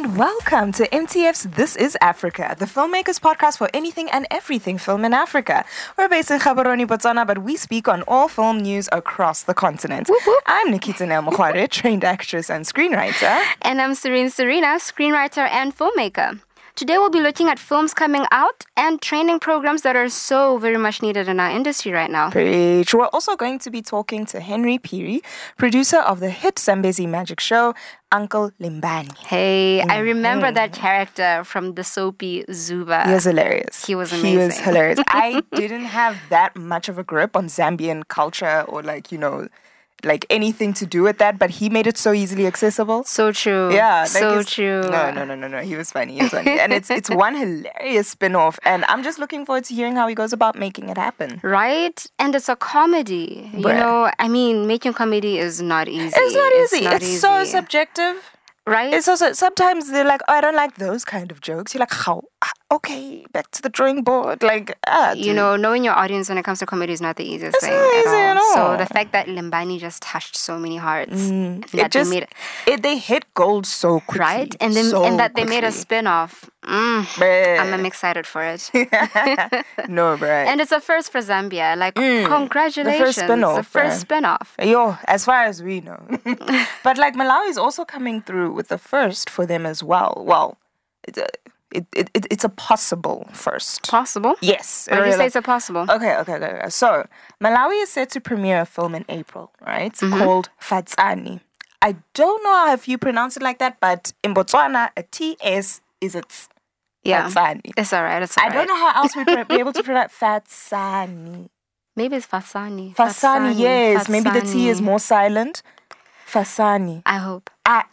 and welcome to MTF's This Is Africa, the filmmakers podcast for anything and everything film in Africa. We're based in Gaborone, Botswana, but we speak on all film news across the continent. Whoop, whoop. I'm Nikita Nelmokhware, trained actress and screenwriter. And I'm Serena, screenwriter and filmmaker. Today we'll be looking at films coming out and training programs that are so very much needed in our industry right now. Preach. We're also going to be talking to Henry Phiri, producer of the hit Zambezi magic show, Uncle Limbani. Hey, I remember that character from the soapy Zuba. He was hilarious. He was amazing. He was hilarious. I didn't have that much of a grip on Zambian culture or anything to do with that, but he made it so easily accessible. So true. Yeah. True. No. He was funny. And it's one hilarious spin-off. And I'm just looking forward to hearing how he goes about making it happen. Right? And it's a comedy. Bruh. You know, I mean, making comedy is not easy. It's not easy. It's so subjective. Right? It's also, sometimes they're like, oh, I don't like those kind of jokes. You're like, how? Okay, back to the drawing board. You know, knowing your audience when it comes to comedy is not the easiest thing at all. So the fact that Limbani just touched so many hearts, they hit gold so quickly. Right? And that they made a spin-off. I'm excited for it. No, bruh. And it's a first for Zambia. Congratulations. The first spin-off. Yo, as far as we know. But Malawi is also coming through with the first for them as well. Well, it's a possible first. Possible? Yes. Why do you say it's a possible? Okay. So, Malawi is set to premiere a film in April, right? It's called Fatsani. I don't know if you pronounce it like that, but in Botswana, a TS is its. Yeah. Fatsani. It's all right. I don't know how else we'd be able to pronounce Fatsani. Maybe it's Fasani. Fasani, yes. Maybe the T is more silent. Fasani. I hope. But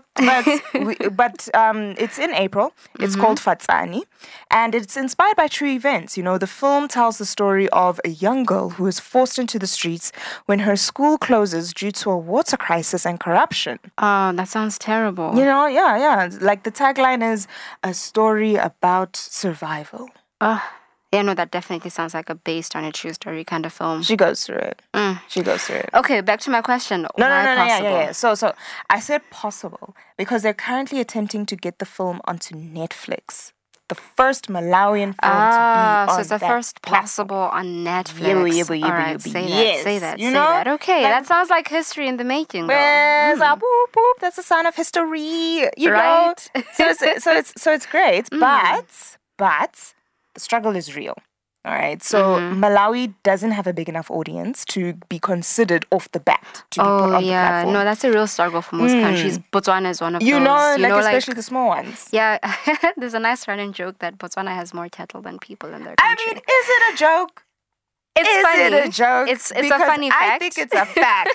it's in April. It's called Fatsani, and it's inspired by true events. You know, the film tells the story of a young girl who is forced into the streets when her school closes due to a water crisis and corruption. Oh, that sounds terrible. You know, yeah. Like the tagline is a story about survival. Yeah, no, that definitely sounds like a based on a true story kind of film. She goes through it. She goes through it. Okay, back to my question. No, possible? Yeah. So I said possible because they're currently attempting to get the film onto Netflix. The first Malawian film to be on so it's the first possible on Netflix. Yeah, All right, say that. You know? That. Okay, that sounds like history in the making, though. Yes, boop, boop, that's a sign of history. You know? So it's great, but the struggle is real. All right. So Malawi doesn't have a big enough audience to be considered off the bat to be put on the platform. No, that's a real struggle for most countries. Botswana is one of those. Especially the small ones. Yeah, there's a nice running joke that Botswana has more cattle than people in their country. I mean, is it a joke? It's funny. Is it a joke? It's a funny fact. I think it's a fact.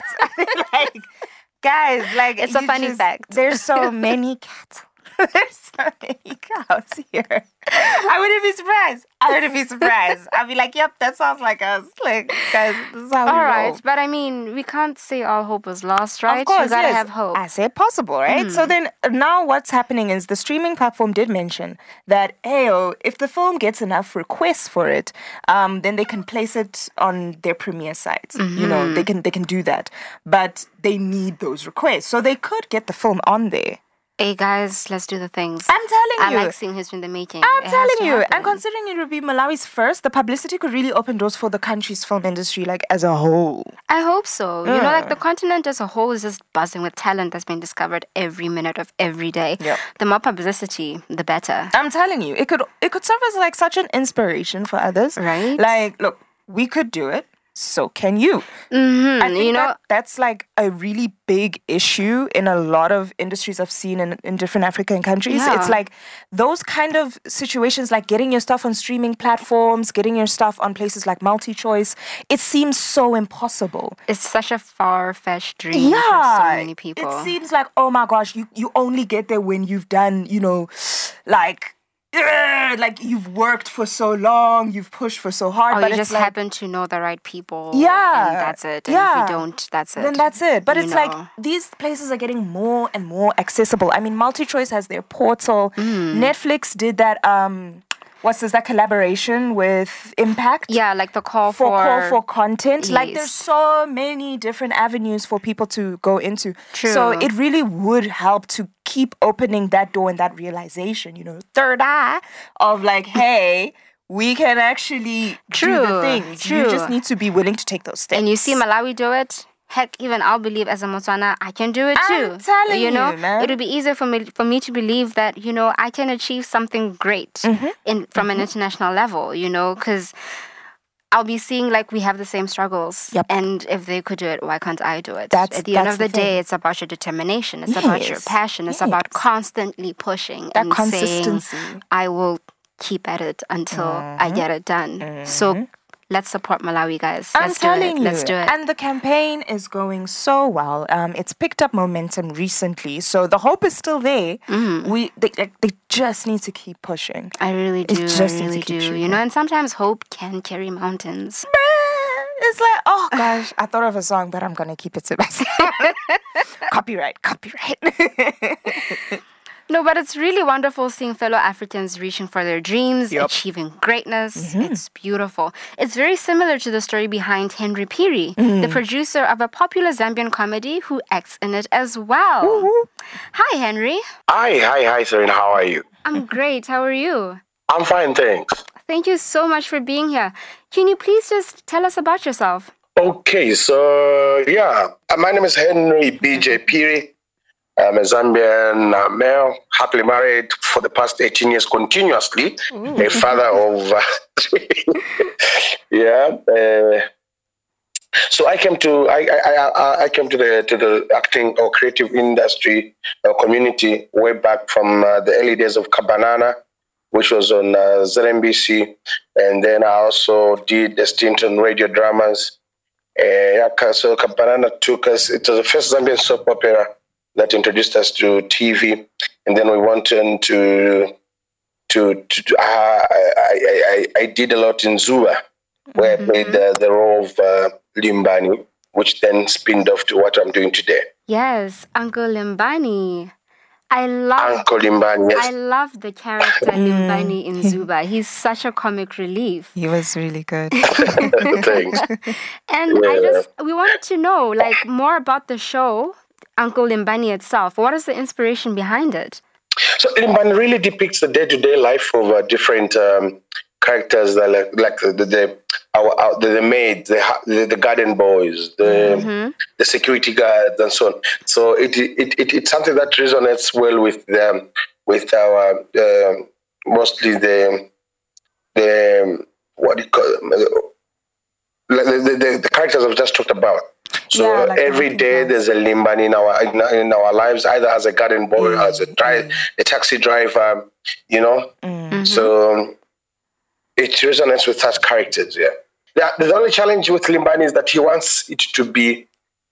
Guys, it's a funny fact. There's so many cattle. There's so many cows here. I wouldn't be surprised. I'd be like, yep, that sounds like us. Guys, this is how we roll. All right, but I mean, we can't say all hope was lost, right? Of course, we gotta have hope. I said possible, right? So then now what's happening is the streaming platform did mention that, if the film gets enough requests for it, then they can place it on their premiere sites. You know, they can do that. But they need those requests. So they could get the film on there. Hey guys, let's do the things. I'm telling you. I like seeing history in the making. I'm telling you. And considering it would be Malawi's first, the publicity could really open doors for the country's film industry, as a whole. I hope so. You know, the continent as a whole is just buzzing with talent that's being discovered every minute of every day. Yep. The more publicity, the better. I'm telling you, it could serve as such an inspiration for others. Right. Look, we could do it. So can you. I think that's a really big issue in a lot of industries I've seen in different African countries. Yeah. It's those kind of situations, getting your stuff on streaming platforms, getting your stuff on places like MultiChoice. It seems so impossible. It's such a far-fetched dream for so many people. It seems like, oh my gosh, you only get there when you've done, you've worked for so long, you've pushed for so hard. But you just happen to know the right people. Yeah. And that's it. And if you don't, that's it. Then that's it. But these places are getting more and more accessible. I mean, MultiChoice has their portal. Netflix did that what's this, that collaboration with Impact? Yeah, like the call for content. Like Yes. there's so many different avenues for people to go into. True. So it really would help to keep opening that door and that realization, third eye of like, hey, we can actually do the True, things. You just true. need to be willing to take those steps. And you see Malawi do it. Heck, even I'll believe as a Motswana, I can do it too. I'm telling you, man. It'll be easier for me to believe that, I can achieve something great from an international level, because I'll be seeing like we have the same struggles. Yep. And if they could do it, why can't I do it? At the end that's of the the thing. day, it's about your determination. It's about your Yes, passion. It's about yes. constantly pushing That and consistency. saying, I will keep at it until I get it done. So let's support Malawi, guys. I'm Let's telling do it. you. Let's do it. And the campaign is going so well. It's picked up momentum recently, so the hope is still there. They just need to keep pushing. I really do. just I needs to really keep do. shooting. And sometimes hope can carry mountains. It's like, oh gosh, I thought of a song, but I'm gonna keep it to myself. Copyright. No, but it's really wonderful seeing fellow Africans reaching for their dreams, Yep. achieving greatness. It's beautiful. It's very similar to the story behind Henry Piri, the producer of a popular Zambian comedy who acts in it as well. Hi, Henry. Hi, Serena. How are you? I'm great. How are you? I'm fine, thanks. Thank you so much for being here. Can you please just tell us about yourself? Okay, so my name is Henry B.J. Piri. I'm a Zambian male, happily married for the past 18 years continuously. A father of, So I came to I came to the acting or creative industry community way back from the early days of Cabanana, which was on ZNBC, and then I also did a stint on radio dramas. So Cabanana took us. It was the first Zambian soap opera that introduced us to TV, and then we went into I did a lot in Zuba, where I played the role of Limbani, which then spinned off to what I'm doing today. Yes, Uncle Limbani. I love Uncle Limbani, yes. I love the character Limbani in Zuba. He's such a comic relief. He was really good. Thanks. And we wanted to know like more about the show, Uncle Limbani itself. What is the inspiration behind it? So Limbani really depicts the day-to-day life of different characters that like the maids, the garden boys, the security guards, and so on. So it's something that resonates well with them, with our mostly the what do you call them? The characters I've just talked about. So every day there's a Limbani in our lives, either as a garden boy, as a taxi driver, So it resonates with such characters. The only challenge with Limbani is that he wants it to be,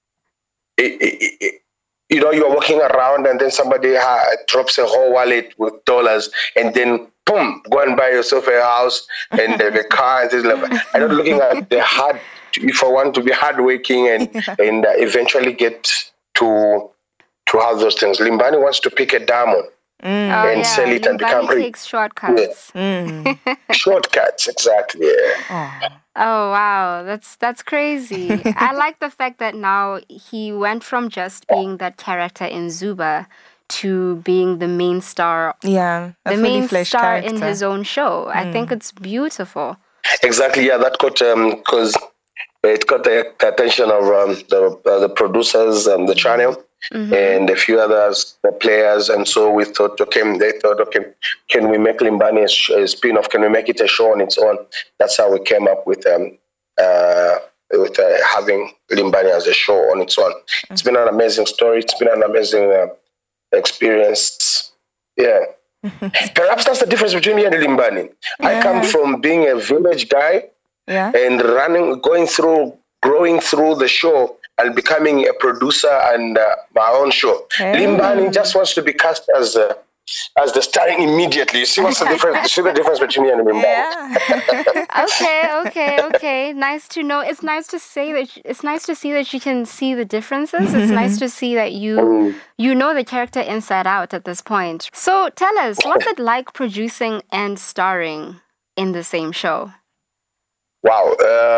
you're walking around and then somebody drops a whole wallet with dollars, and then boom, go and buy yourself a house and a car and things like that. I'm not looking at the hard. If I want to be hardworking and eventually get to have those things, Limbani wants to pick a diamond and sell it and become Limbani rich. takes shortcuts. Shortcuts, exactly. Oh wow, that's crazy. I like the fact that now he went from just being that character in Zuba to being the main star. Yeah, the fully main fleshed star character. in his own show. I think it's beautiful. Exactly, that got because it got the attention of the producers and the channel and a few others, the players, and so they thought, can we make Limbani a spin-off? Can we make it a show on its own? That's how we came up with having Limbani as a show on its own. It's been an amazing story. It's been an amazing experience. Yeah. Perhaps that's the difference between me and Limbani. I come from being a village guy and growing through the show and becoming a producer and my own show. Limbani just wants to be cast as the starring immediately. You see what's the difference? You see the difference between me and Limbani? Okay. Nice to know. It's nice to say that. It's nice to see that you can see the differences. It's nice to see that you know the character inside out at this point. So tell us, what's it like producing and starring in the same show? Wow.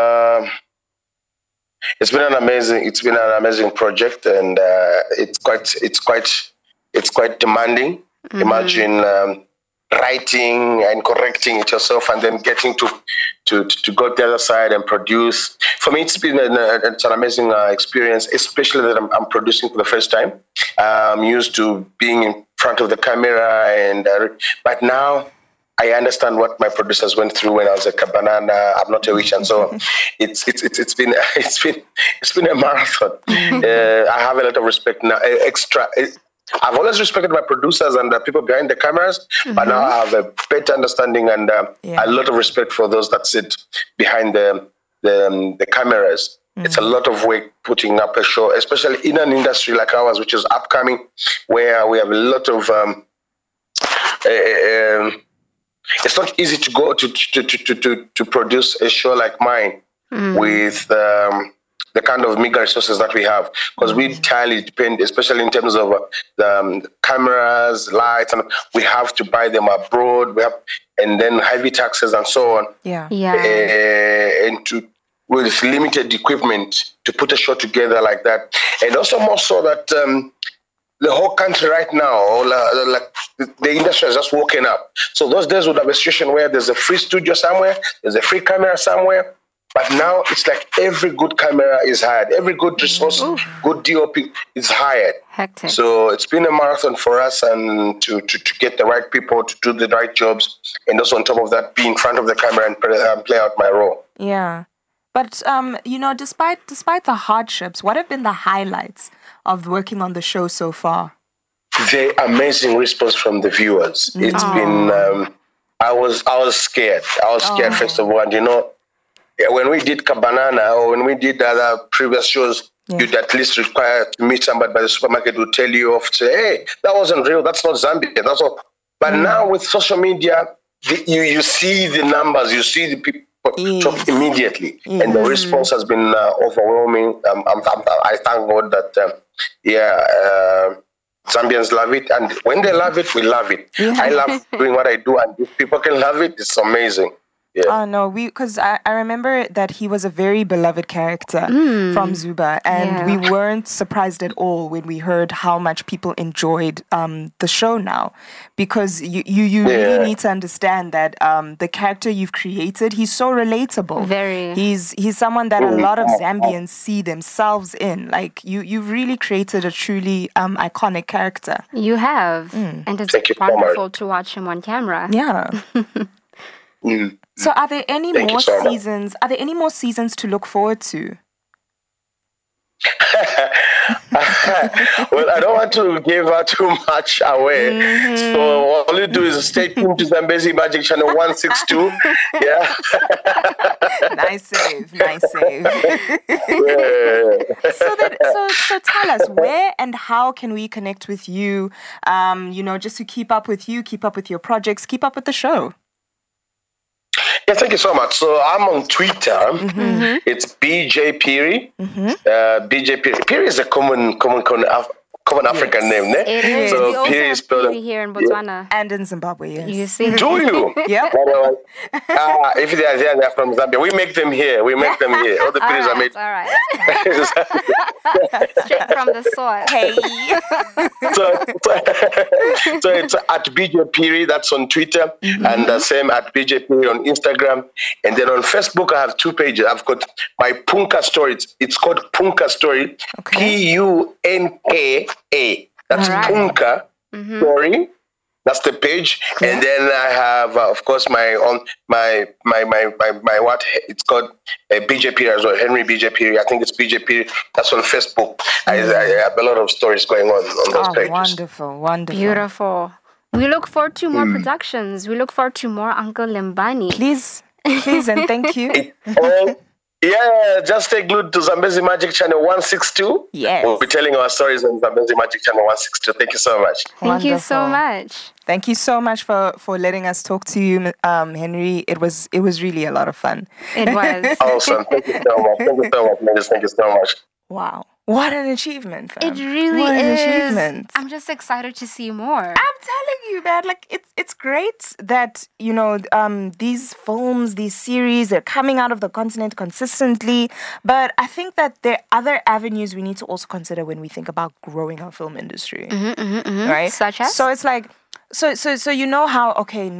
It's been an amazing project, and it's quite demanding. Mm-hmm. Imagine writing and correcting it yourself, and then getting to go to the other side and produce. For me, it's been an amazing experience, especially that I'm producing for the first time. I'm used to being in front of the camera, but now I understand what my producers went through when I was at Cabanana. I'm not a witch, and so it's been a marathon. I have a lot of respect now. I've always respected my producers and the people behind the cameras, but now I have a better understanding and a lot of respect for those that sit behind the cameras. It's a lot of work putting up a show, especially in an industry like ours, which is upcoming, where we have a lot of. It's not easy to go to produce a show like mine with the kind of meager resources that we have, because we entirely depend, especially in terms of the cameras, lights, and we have to buy them abroad. And then heavy taxes and so on. And with limited equipment to put a show together like that, and also more so that the whole country right now, like the industry has just woken up. So those days would have a situation where there's a free studio somewhere, there's a free camera somewhere. But now it's like every good camera is hired, every good resource, good DOP is hired. Hectic. So it's been a marathon for us, and to get the right people to do the right jobs, and also on top of that, be in front of the camera and play out my role. Yeah, but despite the hardships, what have been the highlights of working on the show so far? The amazing response from the viewers. It's been. I was scared. First of all, and when we did Cabanana or when we did other previous shows, you'd at least require to meet somebody by the supermarket who tell you off, say, hey, that wasn't real, that's not Zambia, that's all. But now with social media, you see the numbers, you see the people talk immediately. And the response has been overwhelming. I thank God that, Zambians love it. And when they love it, we love it. I love doing what I do, and if people can love it, it's amazing. Yeah. No, because I remember that he was a very beloved character from Zuba, and we weren't surprised at all when we heard how much people enjoyed the show now, because you really need to understand that the character you've created, he's so relatable. Very. He's someone that a lot of Zambians see themselves in. Like you've really created a truly iconic character. You have, and it's wonderful to watch him on camera. Yeah. So are there any more seasons? Are there any more seasons to look forward to? Well, I don't want to give her too much away. So all you do is stay tuned to Zambezi Magic Channel 162. Yeah. Nice save. So tell us, where and how can we connect with you? Just to keep up with you, keep up with your projects, keep up with the show. Yeah, thank you so much. So I'm on Twitter. It's BJ Piri. BJ Piri. Piri is a common African name, ne? It is. So Piri is spelled here in Botswana and in Zimbabwe. Yes. You see? Do you? Yeah. If they are there, they're from Zambia. We make them here. All the Piris are made. All right. Straight from the source. Hey. So it's at BJ Piri, that's on Twitter, and the same at BJ Piri on Instagram. And then on Facebook, I have 2 pages. I've got my Punka Story. It's called Punka Story. Punka. That's Punka Story. That's the page. And then I have, of course, my what? It's called BJ Piri as well. Henry BJ Piri. I think it's BJ Piri. That's on Facebook. I have a lot of stories going on those pages. Wonderful. Beautiful. We look forward to more productions. We look forward to more Uncle Limbani. Please, and thank you. Just stay glued to Zambezi Magic Channel 162. Yes. We'll be telling our stories on Zambezi Magic Channel 162. Thank you so much. Thank you so much. Thank you so much for letting us talk to you, Henry. It was really a lot of fun. It was. Awesome. Thank you so much. Thank you so much. Thank you so much. Wow. What an achievement, fam. It really what an is. achievement. I'm just excited to see more. I'm telling you, man, like it's great that, these films, these series, they're coming out of the continent consistently. But I think that there are other avenues we need to also consider when we think about growing our film industry. Right? Such as? So it's like, so you know how,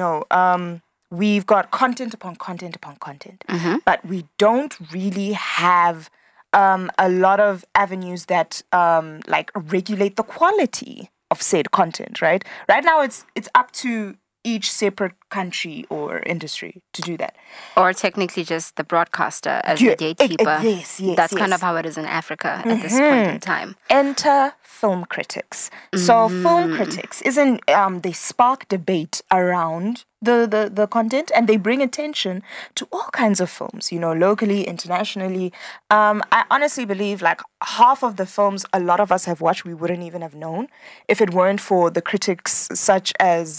we've got content upon content upon content, but we don't really have a lot of avenues that regulate the quality of said content, right? Right now, it's up to each separate country or industry to do that. Or technically just the broadcaster as the gatekeeper. Yes. That's kind of how it is in Africa at this point in time. Enter film critics. So film critics they spark debate around the content, and they bring attention to all kinds of films, locally, internationally. I honestly believe like half of the films a lot of us have watched we wouldn't even have known if it weren't for the critics such as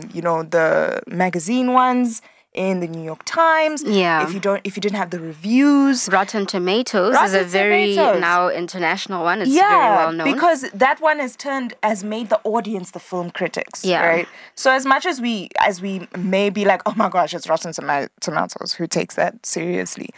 the magazine ones in the New York Times. Yeah. If you didn't have the reviews. Rotten Tomatoes is a very now international one. It's very well known. Because that one has made the audience the film critics. Yeah. Right. So as much as we may be like, oh my gosh, it's Rotten Tomatoes, who takes that seriously?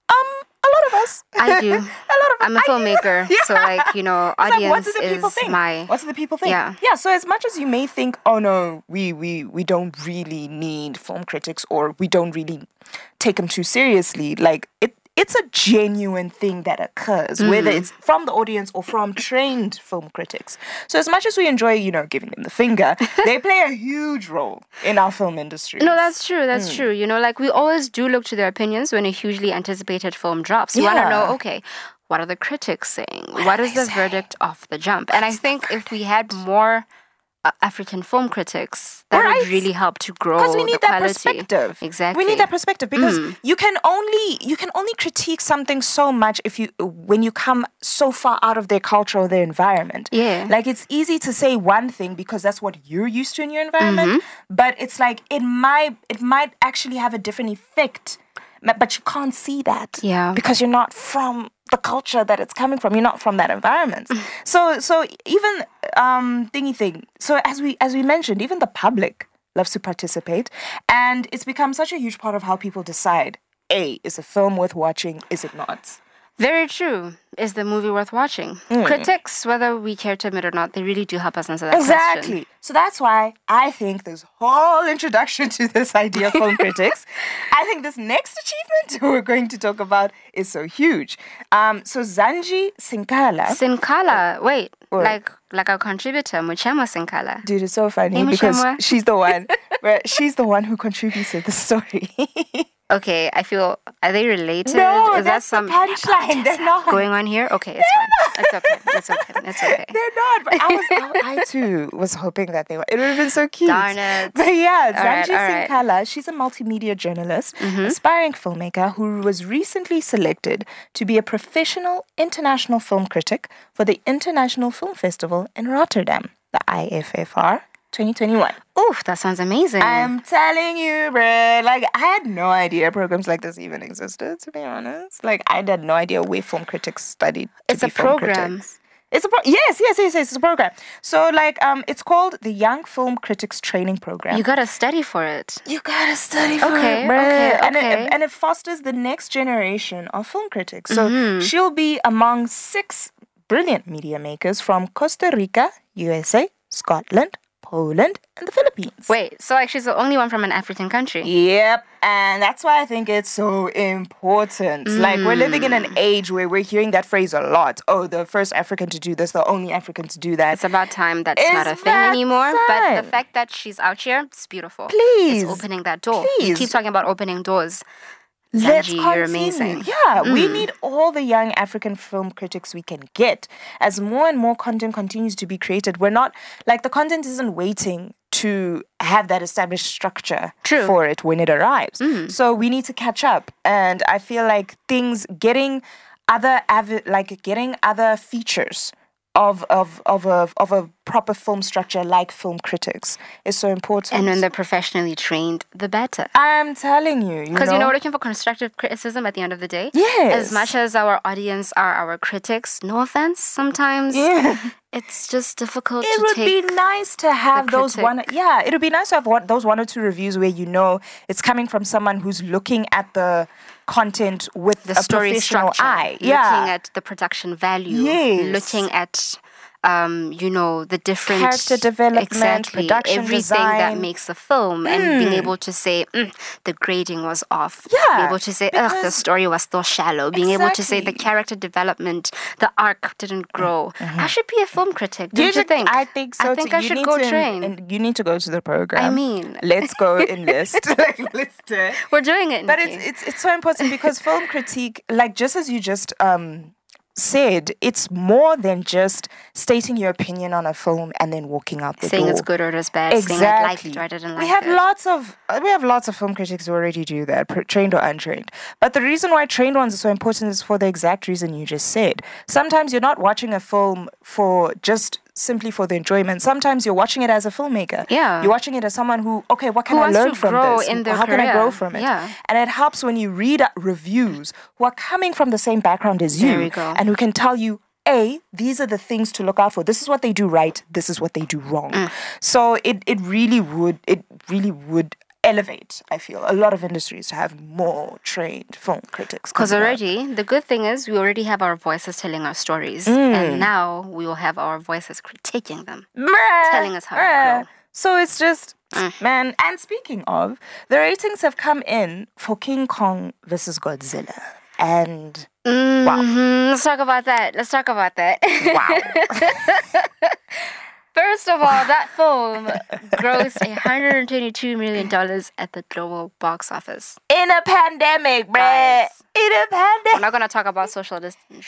A lot of us. I do. A lot of us. I'm a filmmaker, so audience what do the people is think? my. What do the people think? Yeah. Yeah. So as much as you may think, oh no, we don't really need film critics, or we don't really take them too seriously, like it's a genuine thing that occurs, whether it's from the audience or from trained film critics. So as much as we enjoy, giving them the finger, they play a huge role in our film industry. No, that's true. That's true. We always do look to their opinions when a hugely anticipated film drops. You want to know, okay, what are the critics saying? What is the verdict off the jump? And I think if we had more African film critics, that would really help to grow the quality. Because we need that perspective. Exactly. We need that perspective because you can only critique something so much when you come so far out of their culture or their environment. Yeah. Like it's easy to say one thing because that's what you're used to in your environment, but it's like it might actually have a different effect, but you can't see that. Yeah. Because you're not from the culture that it's coming from. You're not from that environment. So even so as we mentioned, even the public loves to participate, and it's become such a huge part of how people decide, is a film worth watching, is it not? Very true. Is the movie worth watching? Critics, whether we care to admit or not, they really do help us answer that question. Exactly. So that's why I think this whole introduction to this idea of film critics, I think this next achievement we're going to talk about is so huge. So Zanji Sinkala. Sinkala, wait, like our contributor, Muchemo Sinkala. Dude, it's so funny Hey, because Muchemo. she's the one who contributed the story. Okay, I feel, are they related? No, is that's that some the punchline. They're not going on here? Okay, it's fine. It's okay. They're not. But I too was hoping that they were. It would have been so cute. Darn it. But yeah, Zanji All right. Sinkala, she's a multimedia journalist, aspiring filmmaker who was recently selected to be a professional international film critic for the International Film Festival in Rotterdam, the IFFR 2021. Oof, that sounds amazing. I'm telling you, bruh. Like, I had no idea programs like this even existed, to be honest. Like, I had no idea where film critics studied to It's be a film program. critics. Yes, it's a program. So, like, it's called the Young Film Critics Training Program. You gotta study for it. You gotta study for Okay, it, bruh. okay. And it fosters the next generation of film critics. So, she'll be among 6 brilliant media makers from Costa Rica, USA, Scotland, Poland, and the Philippines. Wait, so like she's the only one from an African country? Yep, and that's why I think it's so important. Like, we're living in an age where we're hearing that phrase a lot. Oh, the first African to do this, the only African to do that. It's about time that's It's not a thing about anymore. But the time. fact that she's out here, it's beautiful. Please. It's opening that door. You Please. keep talking about opening doors. Let's Zanji, continue. you're amazing. Yeah, we need all the young African film critics we can get. As more and more content continues to be created, we're not, like, the content isn't waiting to have that established structure True. for it when it arrives. So we need to catch up. And I feel like getting other features of a proper film structure like film critics is so important. And when they're professionally trained, the better. I'm telling you. Because, we're looking for constructive criticism at the end of the day. Yes. As much as our audience are our critics, no offense, sometimes it's just difficult it to would take. be nice to have those critic. it would be nice to have those 1 or 2 reviews where it's coming from someone who's looking at the content with the a story professional structure, eye. looking at the production value, looking at the different character development, production everything design. that makes a film, and being able to say the grading was off. Yeah, being able to say the story was still shallow. Being able to say the character development, the arc didn't grow. I should be a film critic. Don't you think? I think so. I think I should go train. And you need to go to the program. I mean, let's go enlist. Let's do it. We're doing it. But it's so important because film critique, just as you just said, it's more than just stating your opinion on a film and then walking out the door. Saying it's good or it's bad. Exactly. Saying I liked it or I didn't like we have it. We have lots of film critics who already do that, trained or untrained. But the reason why trained ones are so important is for the exact reason you just said. Sometimes you're not watching a film simply for the enjoyment. Sometimes you're watching it as a filmmaker. Yeah. You're watching it as someone what can I learn from this? How can I grow from it? Yeah. And it helps when you read reviews who are coming from the same background as you. There we go. And who can tell you, these are the things to look out for. This is what they do right. This is what they do wrong. So it really would elevate, I feel, a lot of industries to have more trained film critics. Because the good thing is we already have our voices telling our stories. And now we will have our voices critiquing them. Telling us how to grow. So it's just, man. And speaking of, the ratings have come in for King Kong versus Godzilla. And wow. Let's talk about that. Wow. First of all, that film grossed $122 million at the global box office. In a pandemic, bruh. Guys. In a pandemic. We're not going to talk about social distance.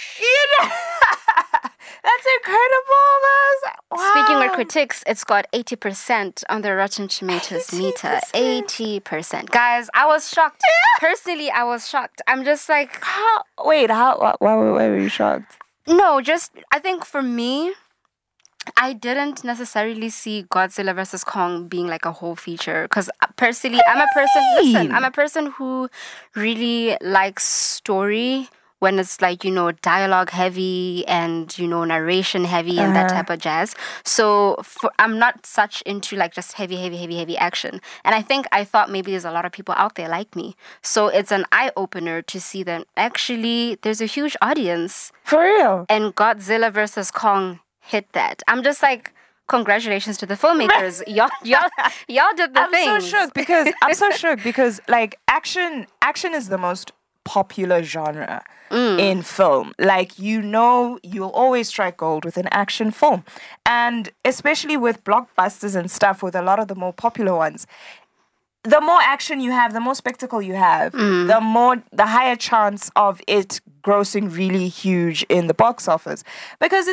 That's incredible, guys. Wow. Speaking of critics, it's got 80% on the Rotten Tomatoes meter. 80%. Guys, I was shocked. Personally, I was shocked. I'm just like... Why were you shocked? No, I think for me... I didn't necessarily see Godzilla vs. Kong being like a whole feature because personally, I'm a person who really likes story when it's dialogue heavy and, narration heavy and that type of jazz. So I'm not such into just heavy action. And I thought maybe there's a lot of people out there like me. So it's an eye-opener to see that actually there's a huge audience. For real. And Godzilla vs. Kong hit that. I'm just congratulations to the filmmakers. y'all did the thing. I'm so shook because action is the most popular genre in film. You'll always strike gold with an action film. And especially with blockbusters and stuff, with a lot of the more popular ones, the more action you have, the more spectacle you have, the higher chance of it grossing really huge in the box office. Because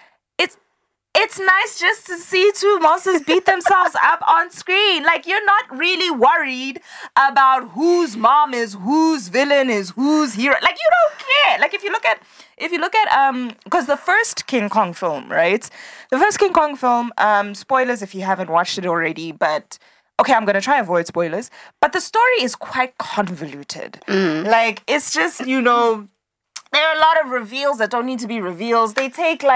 it's nice just to see two monsters beat themselves up on screen. You're not really worried about whose mom is, whose villain is, whose hero. You don't care. If you look at because the first King Kong film, right? The first King Kong film, spoilers if you haven't watched it already, but okay, I'm going to try avoid spoilers. But the story is quite convoluted. It's just, there are a lot of reveals that don't need to be reveals. They take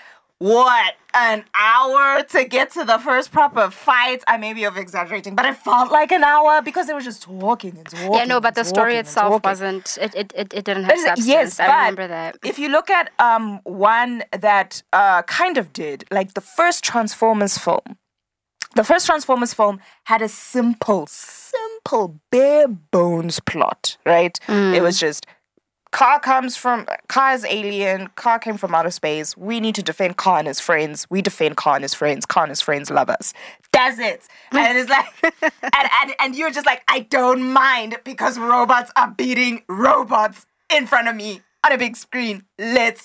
an hour to get to the first proper fight. I may be exaggerating, but it felt like an hour because they were just talking and talking. Yeah, no, but the story itself wasn't. It didn't have substance. Yes, I remember that. If you look at one that kind of did, the first Transformers film. The first Transformers film had a simple, bare bones plot, right? It was just car is alien, car came from outer space, we need to defend Car and his friends, we defend Car and his friends, Car and his friends love us. That's it. And it's and you're just I don't mind because robots are beating robots in front of me on a big screen. Let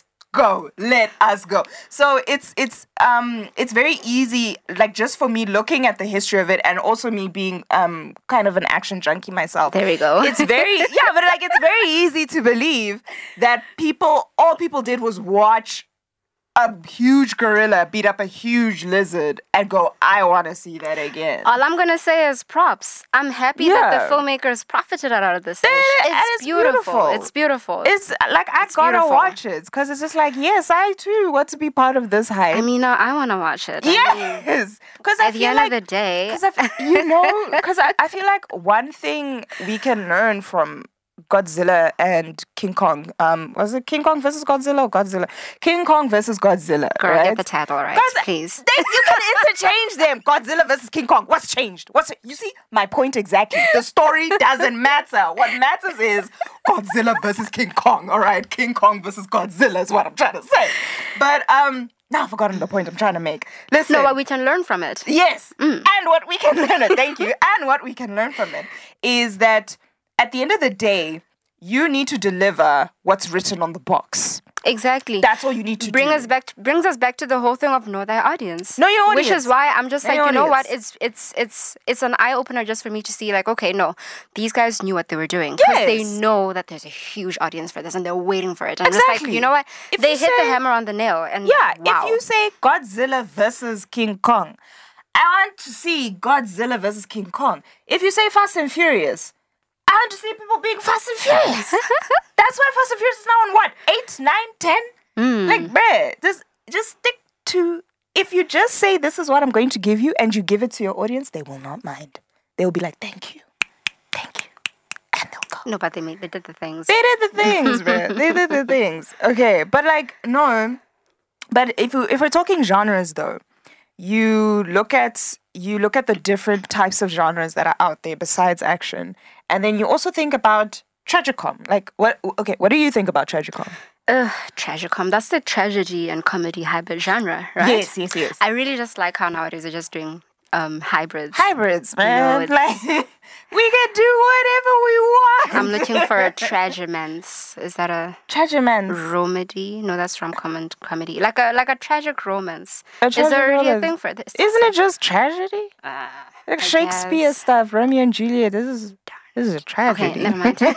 us go. So it's very easy, just for me looking at the history of it and also me being kind of an action junkie myself. There we go. It's very it's very easy to believe that all people did was watch a huge gorilla beat up a huge lizard and go, I want to see that again. All I'm going to say is props. I'm happy that the filmmakers profited out of this. It's beautiful. It's beautiful. It's like, I gotta watch it because it's just like, yes, I too want to be part of this hype. I mean, I want to watch it. Yes. Because at the end of the day. Because I feel like one thing we can learn from Godzilla and King Kong. Was it King Kong versus Godzilla or Godzilla? King Kong versus Godzilla. Girl, right? get the title right, please. You can interchange them. Godzilla versus King Kong. What's changed? You see my point exactly. The story doesn't matter. What matters is Godzilla versus King Kong. All right, King Kong versus Godzilla is what I'm trying to say. But now I've forgotten the point I'm trying to make. Listen. No, what we can learn from it. Yes, and what we can learn. Thank you. And what we can learn from it is that. At the end of the day, you need to deliver what's written on the box. Exactly. That's all you need to do. Brings us back to the whole thing of know thy audience. Know your audience. Which is why I'm just like, you know what? It's an eye opener just for me to see like, okay, no, these guys knew what they were doing because they know that there's a huge audience for this and they're waiting for it. And just like, you know what? They hit the hammer on the nail. And if you say Godzilla versus King Kong, I want to see Godzilla versus King Kong. If you say Fast and Furious, I want to see people being Fast and Furious. That's why Fast and Furious is now on what? 8, 9, 10? Like, bruh, just stick to... If you just say, this is what I'm going to give you, and you give it to your audience, they will not mind. They will be like, thank you. Thank you. And they'll go. No, but they did the things. They did the things, bruh. They did the things. Okay, but like, no. But if we're talking genres, though, you look at the different types of genres that are out there besides action, and then you also think about tragicom. Like, what do you think about tragicom? Tragicom, that's the tragedy and comedy hybrid genre, right? Yes. I really just like how nowadays they're just doing hybrids. Hybrids, man. You know, like, we can do whatever we want. I'm looking for a tragimance. Is that a tragimance? Romedy? No, that's comedy. Like a tragic romance. Is there already a thing for this? Isn't it just tragedy? Like Shakespeare stuff, Romeo and Juliet. This is a tragedy. Okay, never mind.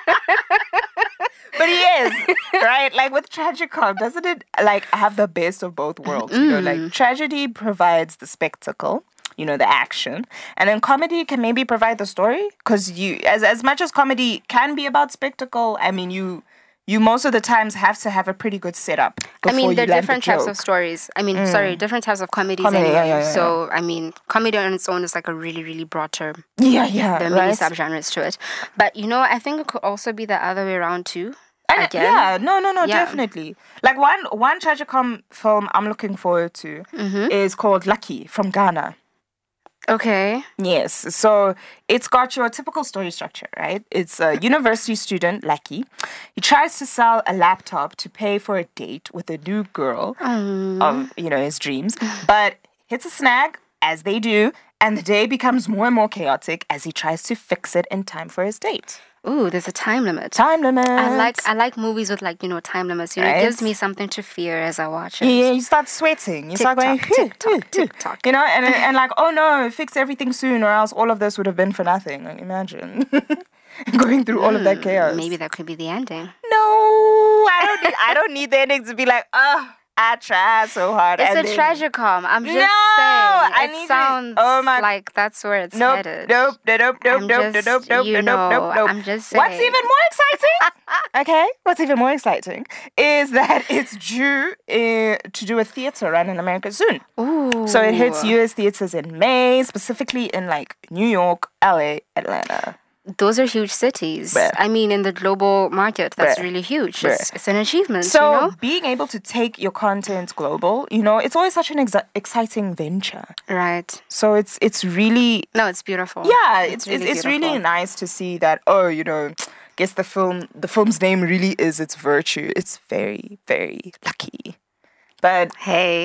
But yes, right? Like with tragicom, doesn't it like have the best of both worlds? You know, like tragedy provides the spectacle, you know, the action, and then comedy can maybe provide the story. Because you, as much as comedy can be about spectacle, I mean, you most of the times have to have a pretty good setup. I mean, there are different types of stories. I mean, different types of comedies anyway. Yeah. So, I mean, comedy on its own is like a really, really broad term. Yeah. There are many subgenres to it. But, you know, I think it could also be the other way around too. Again. Yeah, no, definitely. Like one tragicom film I'm looking forward to is called Lucky from Ghana. Okay. Yes. So it's got your typical story structure, right? It's a university student, Lucky. He tries to sell a laptop to pay for a date with a new girl of, you know, his dreams, but hits a snag, as they do, and the day becomes more and more chaotic as he tries to fix it in time for his date. Ooh, there's a time limit. Time limit. I like movies with like, you know, time limits. You know, it gives me something to fear as I watch it. Yeah, you start sweating. You start going, tick-tock. You know, and like, oh no, fix everything soon or else all of this would have been for nothing. Like, imagine going through all of that chaos. Maybe that could be the ending. No, I don't need the ending to be like, I tried so hard. It's a tragicom. I'm just saying. It sounds like that's where it's headed. Nope. I'm just saying. What's even more exciting? What's even more exciting is that it's due to do a theater run in America soon. Ooh. So it hits US theaters in May, specifically in like New York, LA, Atlanta. Those are huge cities. Bruh. I mean, in the global market, that's really huge. It's an achievement, so, you know? Being able to take your content global, you know, it's always such an exciting venture. Right. So it's really... No, it's beautiful. Yeah, it's really nice to see that, you know, guess the film's name really is its virtue. It's very, very lucky. But hey.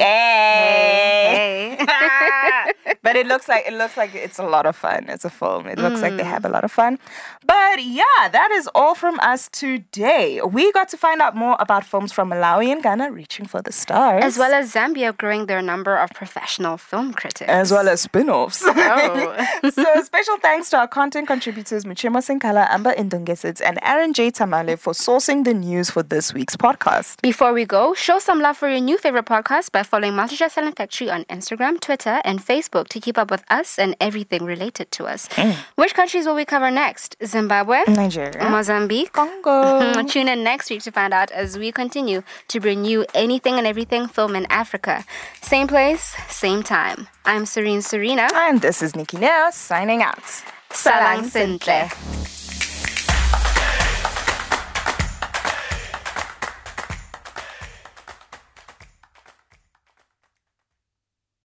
But it looks like it's a lot of fun as a film. It looks like they have a lot of fun. But yeah, that is all from us today. We got to find out more about films from Malawi and Ghana reaching for the stars, as well as Zambia growing their number of professional film critics, as well as spin-offs. Oh. So special thanks to our content contributors Muchema Sinkala, Amber Indongesits, and Aaron J. Tamale for sourcing the news for this week's podcast. Before we go, show some love for your new favorite podcasts by following Multijar Silent Factory on Instagram, Twitter, and Facebook to keep up with us and everything related to us. Which countries will we cover next? Zimbabwe, Nigeria, Mozambique, Congo. Tune in next week to find out as we continue to bring you anything and everything film in Africa. Same place, same time. I'm Serena. And this is Nikki Neo signing out. Salang Sintle.